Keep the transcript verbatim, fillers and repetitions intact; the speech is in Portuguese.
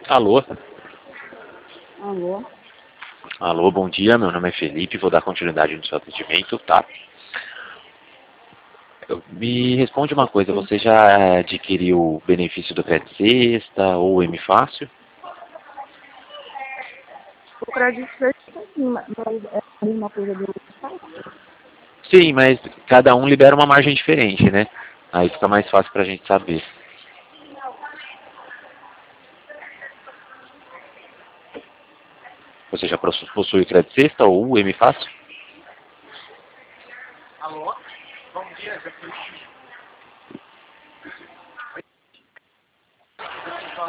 Alô? Alô? Alô, bom dia, meu nome é Felipe, vou dar continuidade no seu atendimento, tá? Eu- Me responde uma coisa, você já adquiriu o benefício do Crédito Sexta ou o M Fácil? O crédito feito sim, mas é a mesma coisa do site? Sim, mas cada um libera uma margem diferente, né? Aí fica mais fácil pra gente saber. Você já possu- possui o Crédito Sexta ou o M Fácil?